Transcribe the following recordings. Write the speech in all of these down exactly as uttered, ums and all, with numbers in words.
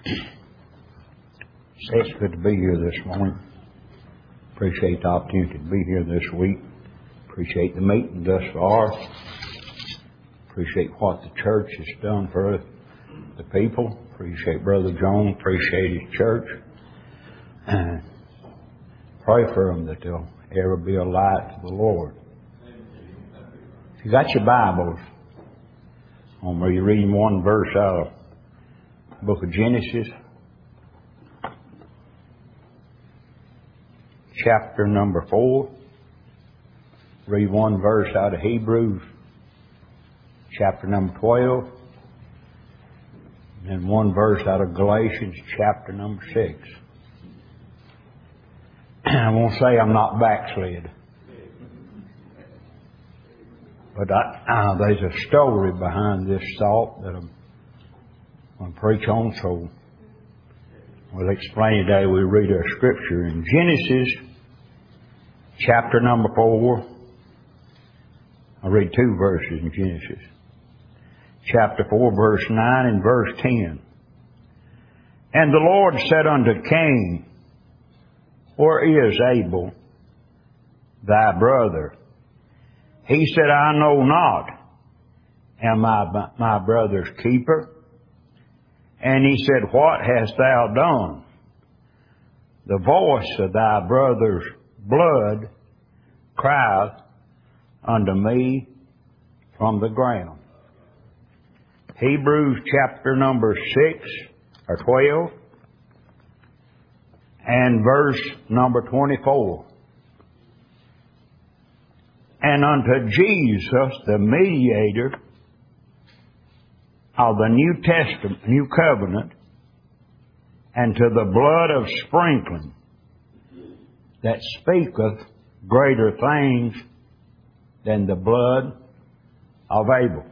It's good to be here this morning. Appreciate the opportunity to be here this week. Appreciate the meeting thus far. Appreciate what the church has done for the people. Appreciate Brother Jones. Appreciate his church. And pray for them that they'll ever be a light to the Lord. If you got your Bibles, I'm going to be reading one verse out of the book of Genesis, chapter number four. Read one verse out of Hebrews, chapter number twelve. And one verse out of Galatians, chapter number six. I won't say I'm not backslid. But I, uh, there's a story behind this thought that I'm going to preach on, so we'll explain today. We read our scripture in Genesis, chapter number four. I'll read two verses in Genesis. Chapter four, verse nine and verse ten. And the Lord said unto Cain, Where is Abel, thy brother? He said, I know not. Am I my brother's keeper? And he said, What hast thou done? The voice of thy brother's blood crieth unto me from the ground. Hebrews chapter number six or twelve and verse number twenty-four. And unto Jesus, the mediator of the New Testament, New Covenant, and to the blood of sprinkling that speaketh greater things than the blood of Abel.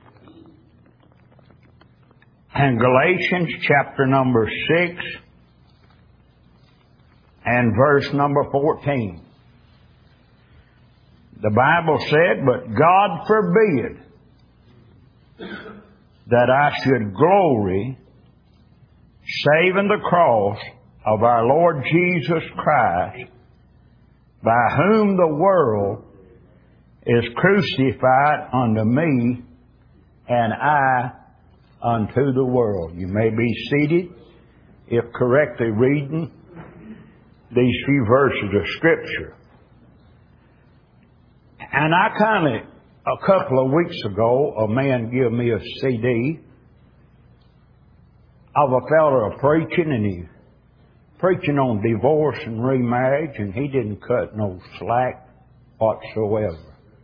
And Galatians chapter number six and verse number fourteen. The Bible said, But God forbid that I should glory save in the cross of our Lord Jesus Christ, by whom the world is crucified unto me, and I unto the world. You may be seated if correctly reading these few verses of Scripture. And I kind of, a couple of weeks ago, a man gave me a C D of a fella preaching, and he preaching on divorce and remarriage, and he didn't cut no slack whatsoever.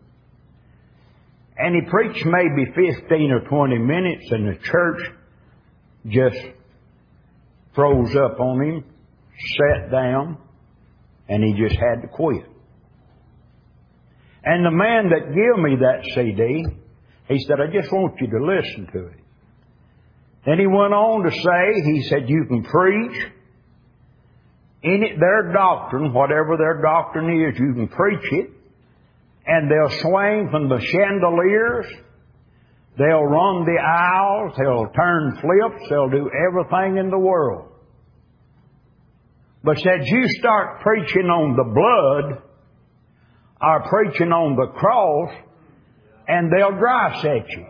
And he preached maybe fifteen or twenty minutes, and the church just froze up on him, sat down, and he just had to quit. And the man that gave me that C D, he said, I just want you to listen to it. Then he went on to say, he said, you can preach any their doctrine, whatever their doctrine is, you can preach it, and they'll swing from the chandeliers, they'll run the aisles, they'll turn flips, they'll do everything in the world. But said, you start preaching on the blood, or preaching on the cross, and they'll dry set you.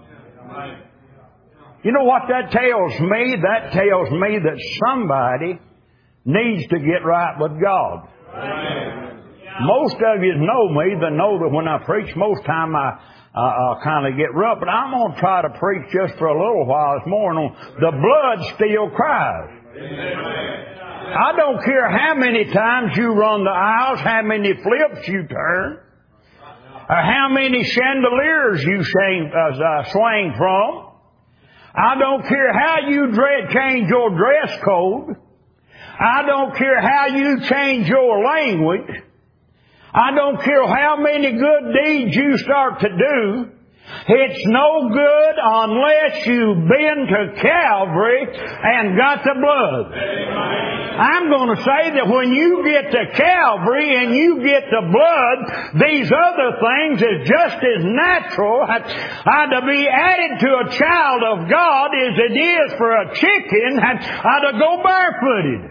You know what that tells me? That tells me that somebody needs to get right with God. Most of you know me that know that when I preach, most time I uh, uh, kind of get rough. But I'm going to try to preach just for a little while this morning on the blood still cries. Amen. I don't care how many times you run the aisles, how many flips you turn, or how many chandeliers you shang, uh, uh, swing from. I don't care how you dread, change your dress code. I don't care how you change your language. I don't care how many good deeds you start to do. It's no good unless you've been to Calvary and got the blood. I'm going to say that when you get to Calvary and you get the blood, these other things is just as natural uh, to be added to a child of God as it is for a chicken uh, to go barefooted.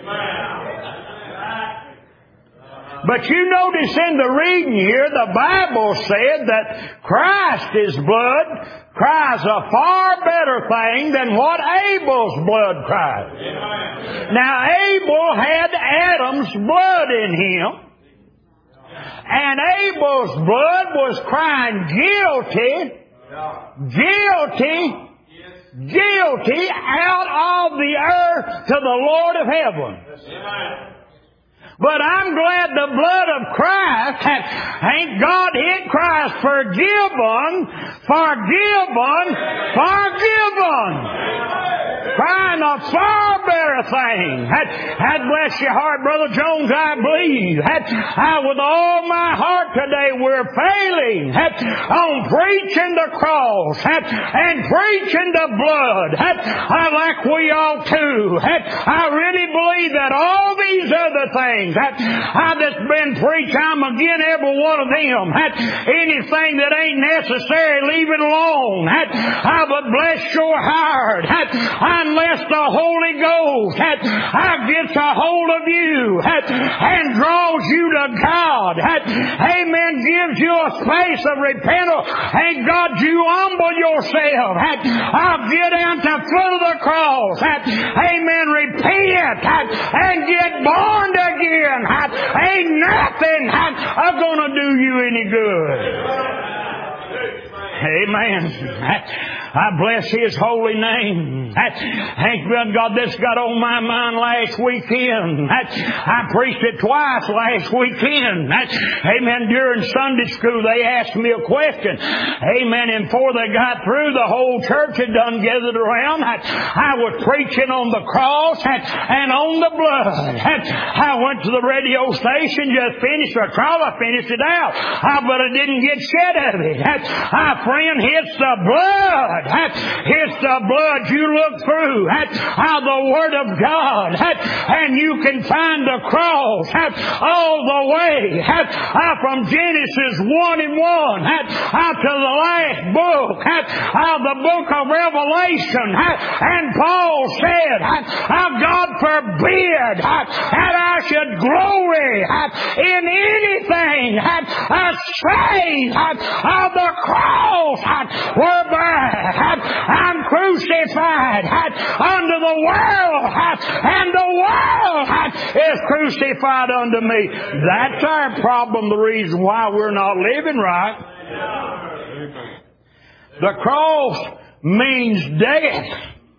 But you notice in the reading here, the Bible said that Christ's blood cries a far better thing than what Abel's blood cried. Now, Abel had Adam's blood in him. And Abel's blood was crying guilty, guilty, guilty out of the earth to the Lord of heaven. But I'm glad the blood of Christ, ain't God, it cries forgiven, forgiven, forgiven. Crying a far better thing. That, that bless your heart, Brother Jones, I believe. That, I, with all my heart today, we're failing that, on preaching the cross that, and preaching the blood. That, I like we ought to. That, I really believe that all these other things that, I, that's been preached, I'm again every one of them. That, anything that ain't necessary, leave it alone. That, I would bless your heart. That, unless the Holy Ghost that, that gets a hold of you that, and draws you to God. That, amen. Gives you a space of repentance. And God, you humble yourself. That, I'll get down to the foot of the cross. That, amen. Repent that, and get born again. That, ain't nothing that, going to do you any good. Amen. I bless His holy name. Thank God, this got on my mind last weekend. I preached it twice last weekend. Amen. During Sunday school, they asked me a question. Amen. And before they got through, the whole church had done gathered around. I was preaching on the cross and on the blood. I went to the radio station, just finished the cross. I finished it out. But I didn't get shed of it. My friend, it's the blood. It's the blood you look through. How the Word of God. And you can find the cross all the way from Genesis one and one out to the last book of the book of Revelation. And Paul said, God forbid that I should glory in anything save of the cross whereby I'm crucified unto the world, and the world is crucified unto me. That's our problem, the reason why we're not living right. The cross means death.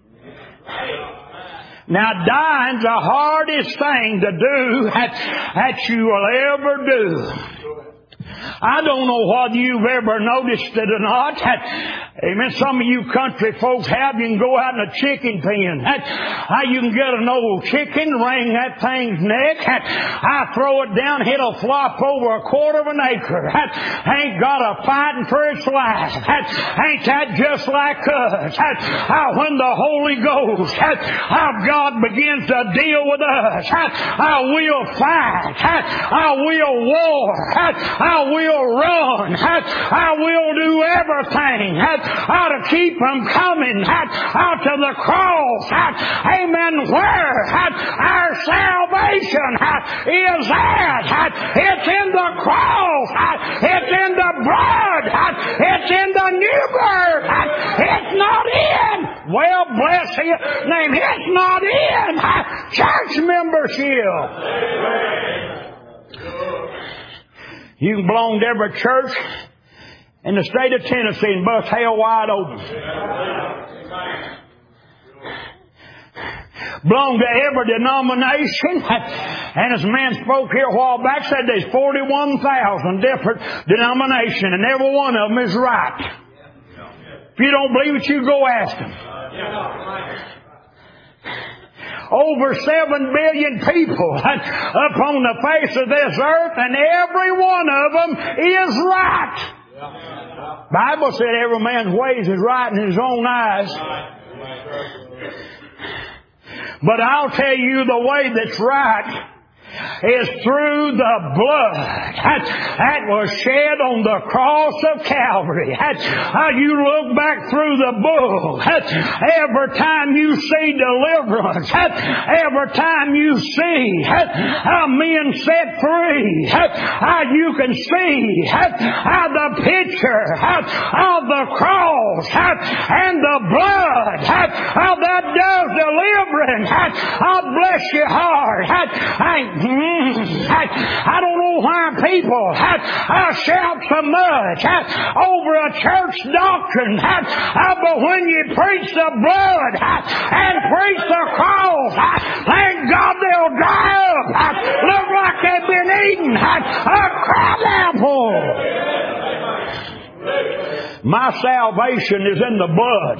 Now, dying's the hardest thing to do that, that you will ever do. I don't know whether you've ever noticed it or not. Amen. Some of you country folks have. You can go out in a chicken pen. How you can get an old chicken, wring that thing's neck. I throw it down, it'll flop over a quarter of an acre. Ain't got a fighting for its life. Ain't that just like us? How when the Holy Ghost, how God begins to deal with us, how we'll fight, how we'll war, how we'll run, how we'll do everything, how to keep them coming out to the cross. Amen. Where our salvation is at. It's in the cross. It's in the blood. It's in the new birth. It's not in, well, bless His name, it's not in church membership. You can belong to every church in the state of Tennessee and bust hell wide open. Belong to every denomination. And as a man spoke here a while back, said there's forty-one thousand different denominations, and every one of them is right. If you don't believe it, you go ask them. Over seven billion people upon the face of this earth, and every one of them is right. Bible said every man's ways is right in his own eyes. But I'll tell you the way that's right is through the blood that, that was shed on the cross of Calvary. That's how you look back through the book. That's every time you see deliverance. That's every time you see that's how men set free. That's how you can see that's how the picture that's of the cross that's, and the blood that's how that does deliverance. That's, I'll bless your heart. That's, I I, I don't know why people I, I shout so much I, over a church doctrine, I, I, but when you preach the blood I, and preach the cross, I, thank God they'll dry up. I, look like they've been eating I, a crab apple. My salvation is in the blood.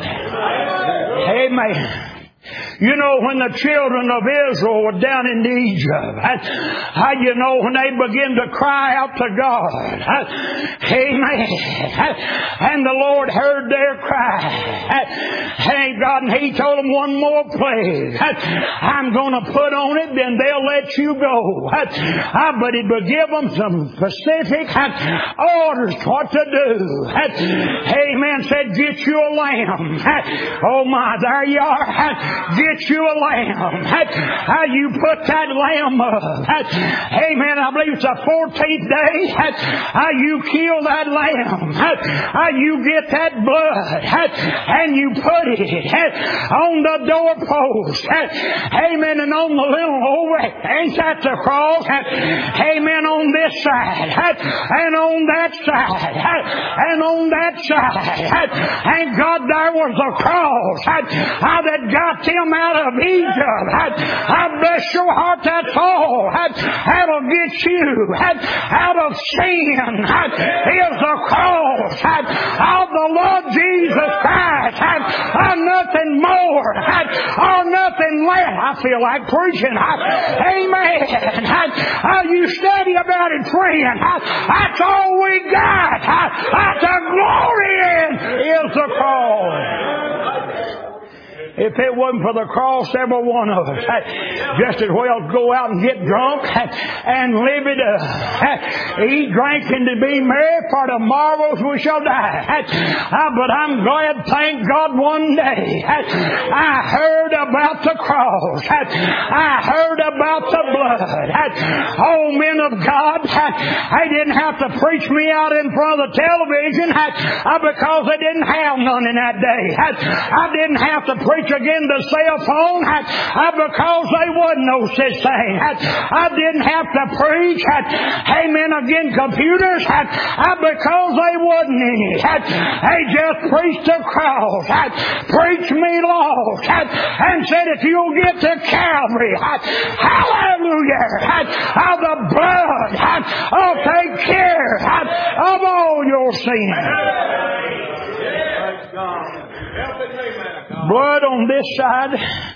Amen. You know, when the children of Israel were down in Egypt, how you know when they begin to cry out to God. Amen. And the Lord heard their cry. Thank God. And He told them one more plague I'm going to put on it, then they'll let you go. But He would give them some specific orders what to do. Amen. Said, get you a lamb. Oh my, there you are. Get you a lamb. How you put that lamb up. Amen. I believe it's the fourteenth day. How you kill that lamb. How you get that blood. And you put it on the doorpost. Amen. And on the little over. Ain't that the cross? Amen. On this side. And on that side. And on that side. Thank God there was a cross. How that got them out of Egypt. I, I bless your heart, that's all. I, that'll get you out of sin. I, is the cross I, of the Lord Jesus Christ. I, I, nothing more I, or nothing less. I feel like preaching. I, amen. I, I, you study about it, friend. I, that's all we got. I, that's the glory in is the cross. If it wasn't for the cross, every one of us just as well go out and get drunk and live it up. Eat, drink, and to be merry, for tomorrow we shall die. But I'm glad, thank God, one day I heard about the cross. I heard about the blood. Oh, men of God, they didn't have to preach me out in front of the television because they didn't have none in that day. I didn't have to preach again the cell phone because they wasn't no such thing. I didn't have to preach amen again computers because they wasn't any. They just preached the cross, preached me lost, and said if you'll get to Calvary, hallelujah, how the blood will take care of all your sins. Blood on this side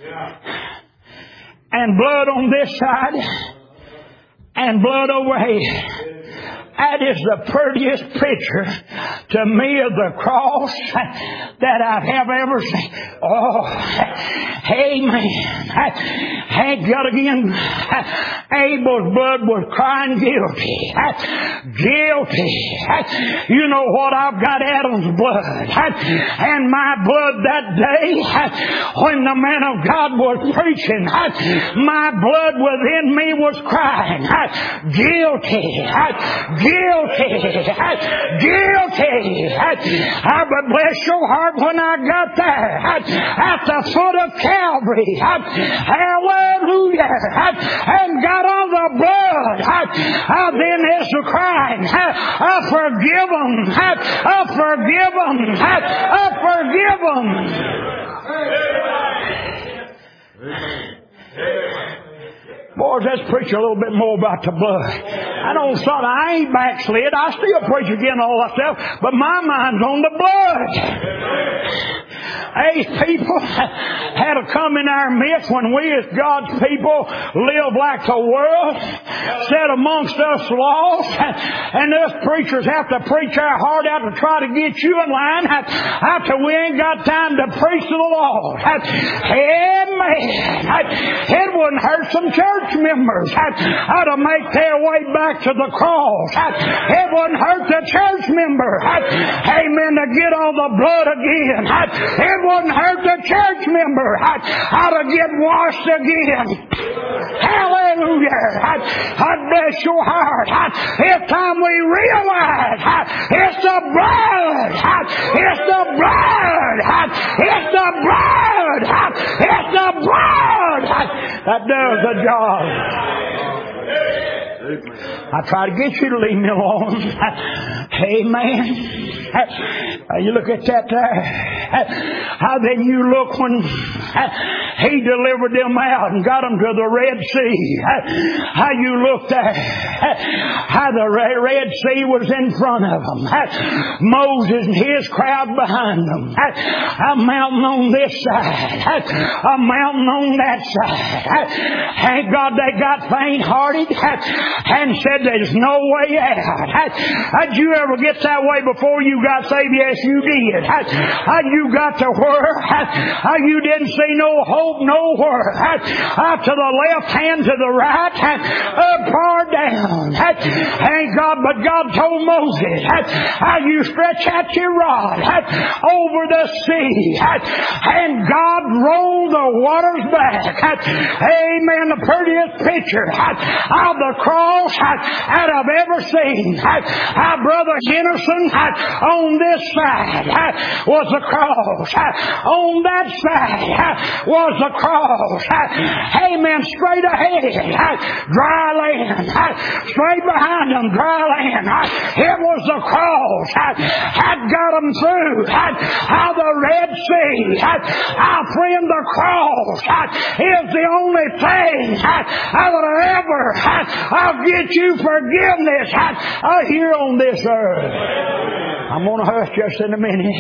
and blood on this side and blood over here. That is the prettiest picture to me of the cross that I have ever seen. Oh, amen. Thank God again. Abel's blood was crying guilty. Guilty. You know what? I've got Adam's blood. And my blood that day, when the man of God was preaching, my blood within me was crying. Guilty. Guilty. Guilty. I would bless your heart when I got there at the foot of Calvary. Hallelujah. And got on the blood. Then there's the crying. I forgive them. I forgive them. I forgive them. Boys, let's preach a little bit more about the blood. I don't son, I ain't backslid. I still preach again all that stuff, but my mind's on the blood. These people had to come in our midst when we as God's people live like the world, set amongst us lost, and us preachers have to preach our heart out to try to get you in line after we ain't got time to preach to the Lord. Amen. It wouldn't hurt some church members how to make their way back to the cross. It wouldn't hurt the church member, amen, to get on the blood again. It wouldn't hurt the church member how to get washed again. Hallelujah. God bless your heart. It's time we realize it's the blood. It's the blood. It's the blood. It's the blood that does the job. I try to get you to leave me alone. Amen. You look at that there. How then you look when He delivered them out and got them to the Red Sea. How you looked at how the Red Sea was in front of them. Moses and his crowd behind them. A mountain on this side. A mountain on that side. Thank God they got faint-hearted and said there's no way out. Did you ever get that way before you got saved? Yes, you did. How you got to where? How you didn't see no hope nowhere. Out to the left hand, to the right, up or down. Thank God, but God told Moses how you stretch out your rod over the sea, and God rolled the waters back. Amen. The prettiest picture of the cross that I've ever seen. Our brother Henderson on this side was the cross. On that side was the cross. Amen. Straight ahead, dry land. Straight behind them, dry land. It was the cross had got them through. How the Red Sea. Our friend, the cross is the only thing that will ever I'll get you forgiveness here on this earth. I'm going to hush just in a minute.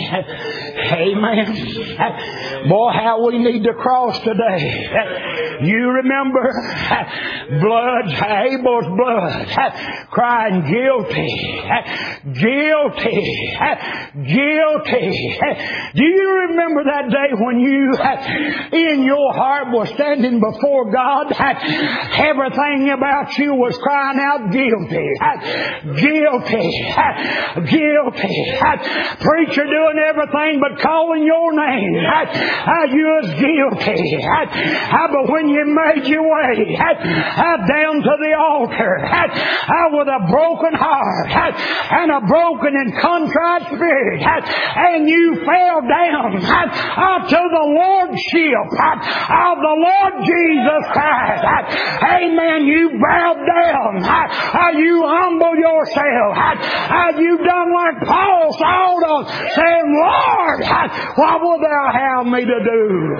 Amen. Boy, how we need to cross today. You remember blood, Abel's blood, crying guilty, guilty, guilty. Do you remember that day when you, in your heart, was standing before God? Everything about you was crying out guilty, guilty, guilty. Preacher doing everything but calling your name. You was guilty. But when you made your way down to the altar with a broken heart and a broken and contrite spirit, and you fell down to the Lordship of the Lord Jesus Christ. Amen. You bowed down. You humbled yourself. You done like Paul told us, saying, Lord, what wilt thou have me to do?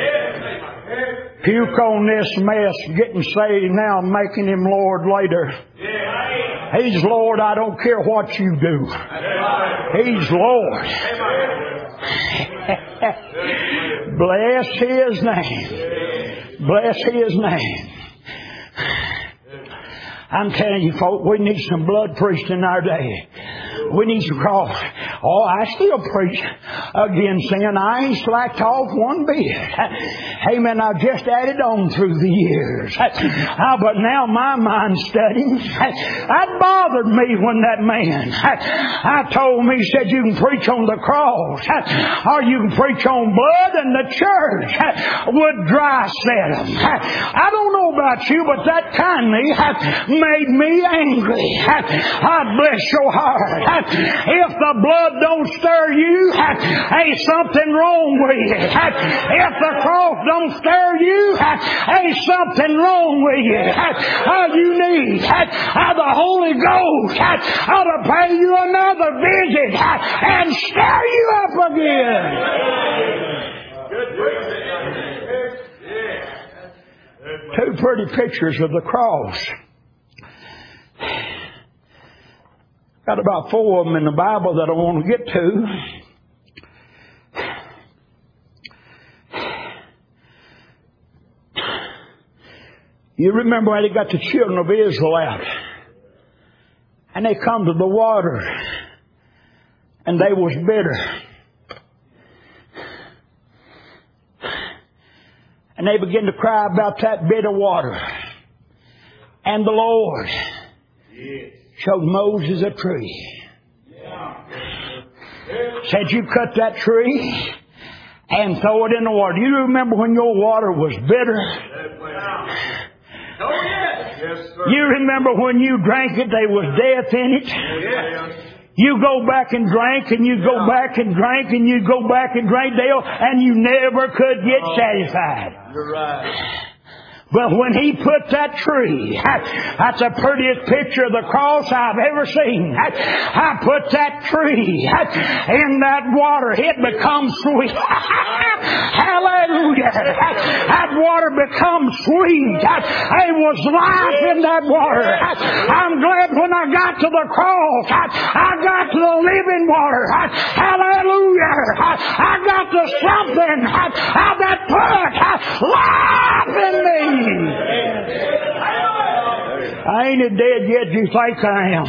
Puke on this mess, getting saved now, making Him Lord later. He's Lord, I don't care what you do. He's Lord. Bless His name. Bless His name. I'm telling you, folk, we need some blood preached in our day. We need to cross. Oh, I still preach against sin. I ain't slacked off one bit. Amen. I've just added on through the years. Ah, but now my mind's studying. That bothered me when that man I told me, said you can preach on the cross or you can preach on blood, and the church would dry set them. I don't know about you, but that kindly made me angry. God bless your heart. If the blood don't stir you, ain't something wrong with you. If the cross don't stir you, ain't something wrong with you. All you need the Holy Ghost ought to pay you another visit and stir you up again. Two pretty pictures of the cross. Got about four of them in the Bible that I want to get to. You remember when they got the children of Israel out. And they come to the water. And they was bitter. And they began to cry about that bitter water. And the Lord showed Moses a tree. Said, you cut that tree and throw it in the water. Do you remember when your water was bitter? Oh, yes. Yes, sir. You remember when you drank it, there was death in it? Yes. You go back and drank, and you go back and drank, and you go back and drank, Dale, and you never could get satisfied. You're right. But when He put that tree, that's the prettiest picture of the cross I've ever seen. I put that tree in that water. It becomes sweet. Hallelujah. That water becomes sweet. There was life in that water. I'm glad when I got to the cross, I got to the living water. Hallelujah. I got to something that put life in me. I ain't as dead yet you think I am.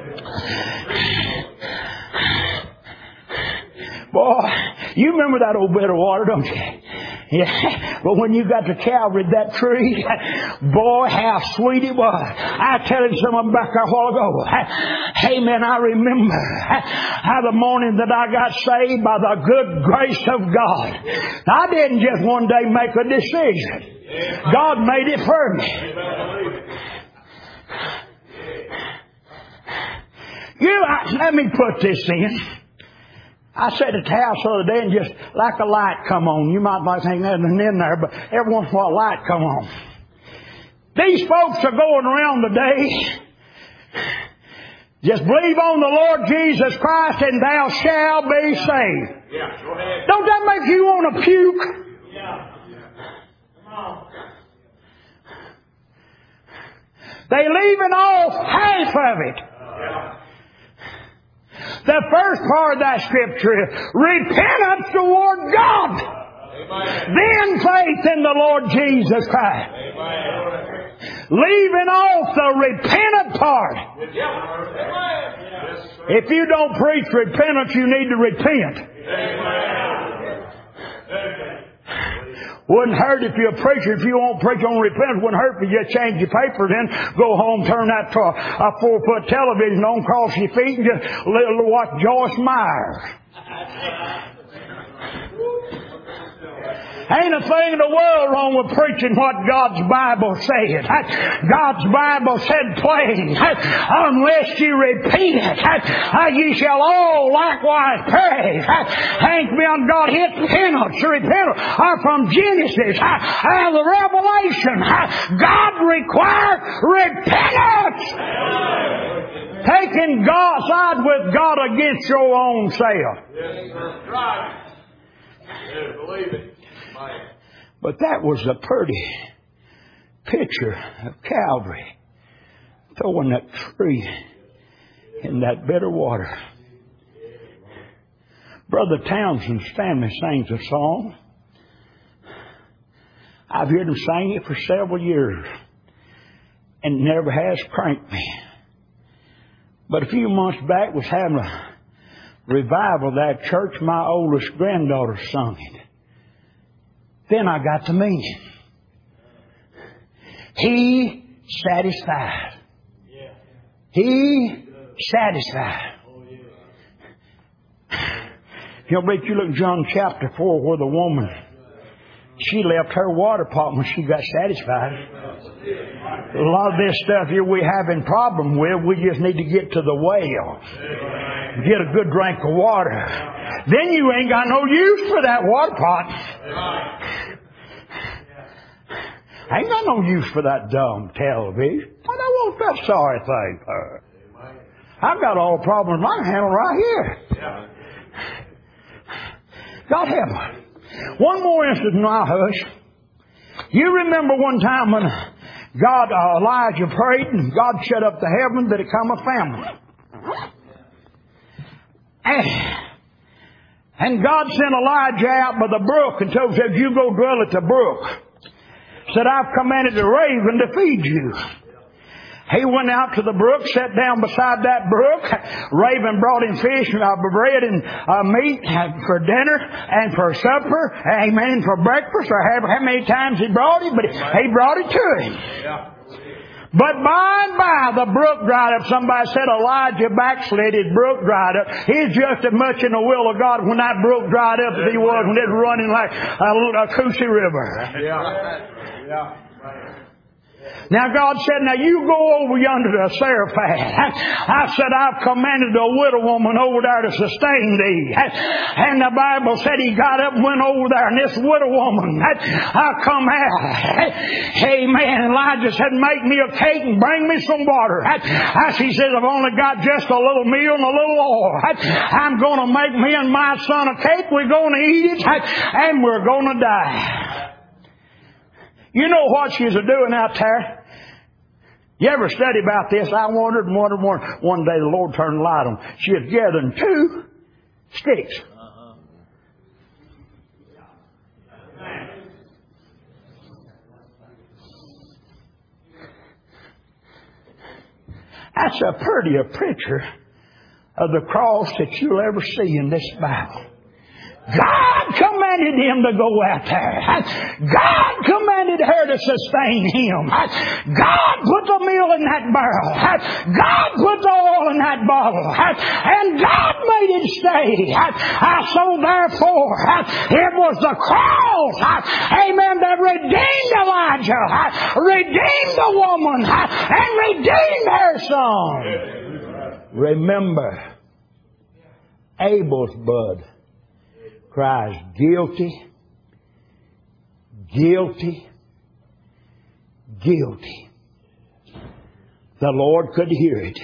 Boy, you remember that old bit of water, don't you? Yeah. But when you got to Calvary, that tree, boy, how sweet it was. I tell you something back there a while ago. Hey, man, I remember how the morning that I got saved by the good grace of God. I didn't just one day make a decision. God made it for me. You, I, let me put this in. I sat at the house the other day and just like a light come on. You might not think there's nothing in there, but every once in a while a light come on. These folks are going around today. Just believe on the Lord Jesus Christ and thou shalt be saved. Yeah, go ahead. Don't that make you want to puke? Yeah. They leaving off half of it. The first part of that scripture is repentance toward God. Amen. Then faith in the Lord Jesus Christ. Amen. Leaving off the repentant part. Yes. If you don't preach repentance, you need to repent. Amen. Wouldn't hurt if you're a preacher, if you won't preach on repentance, wouldn't hurt if you just change your paper, then go home, turn that to a, a four-foot television on, cross your feet, and just little watch Joyce Meyer. Ain't a thing in the world wrong with preaching what God's Bible said. God's Bible said plain, unless you repent, ye shall all likewise perish. Ain't beyond God hit repentance, repentance are from Genesis and the Revelation. God required repentance. Taking God side with God against your own self. Yes, sir. Right. Yes, believe it. But that was a pretty picture of Calvary. Throwing that tree in that bitter water. Brother Townsend Stanley sings a song. I've heard him sing it for several years. And it never has cranked me. But a few months back was having a revival of that church. My oldest granddaughter sung it. Then I got the meaning. He satisfied. He satisfied. You know, but you look at John chapter four where the woman, she left her water pot when she got satisfied. A lot of this stuff here we having problem with, we just need to get to the well. Get a good drink of water. Then you ain't got no use for that water pot. I ain't got no use for that dumb television. What I want that sorry thing for? I've got all the problems I can handle right here. God help me. One more instance and I'll hush. You remember one time when God, uh, Elijah prayed and God shut up the heavens that it come a famine. And, and God sent Elijah out by the brook and told him, you go dwell at the brook. said, I've commanded the raven to feed you. He went out to the brook, sat down beside that brook. Raven brought him fish, uh, bread and uh, meat for dinner and for supper. Amen. For breakfast, or how, how many times he brought it, but he brought it to him. But by and by the brook dried up. Somebody said Elijah backslid, his brook dried up. He's just as much in the will of God when that brook dried up as he was when it was running like a, a Coosie River. Yeah. Yeah. Now God said, now you go over yonder to Zarephath. I said, I've commanded the widow woman over there to sustain thee. And the Bible said he got up and went over there, and this widow woman, I come out. Amen. Elijah said, make me a cake and bring me some water. I, she says, I've only got just a little meal and a little oil. I'm going to make me and my son a cake. We're going to eat it, and we're going to die. You know what she's doing out there? You ever study about this? I wondered and wondered. One, one day the Lord turned the light on. She was gathering two sticks. Uh-huh. That's a prettier picture of the cross that you'll ever see in this Bible. God commanded him to go out there. God commanded her to sustain him. God put the meal in that barrel. God put the oil in that bottle. And God made it stay. So therefore, it was the cross, amen, that redeemed Elijah, redeemed the woman, and redeemed her son. Remember, Abel's blood cries, guilty, guilty, guilty. The Lord could hear it.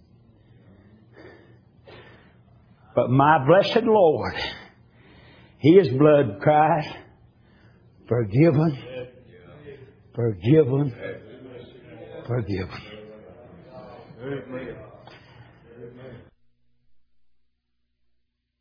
But my blessed Lord, His blood cries, forgiven, forgiven, forgiven.